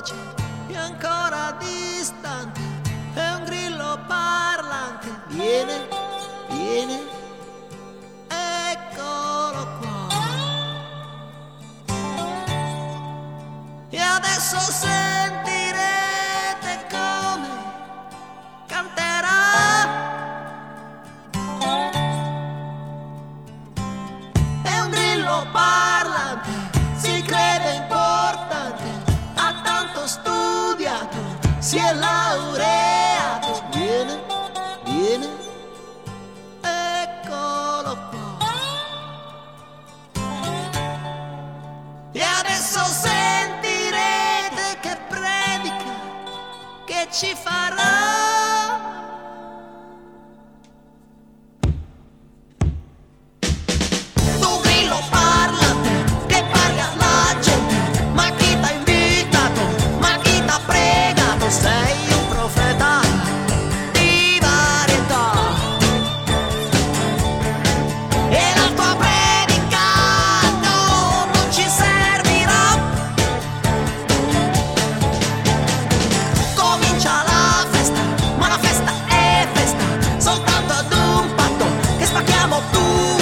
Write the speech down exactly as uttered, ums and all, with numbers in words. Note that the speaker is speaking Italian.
voce è ancora distante, è un grillo parlante. Viene, viene, eccolo qua. E adesso sentirete come canterà. È un grillo parlante, si crede importante, ha tanto studiato, si è laureato. Viene, viene, eccolo qua. E adesso sentirete che predica, che ci farà. Sei un profeta di varietà e la tua predica no, non ci servirà. Comincia la festa, ma la festa è festa soltanto ad un patto che spacchiamo tu.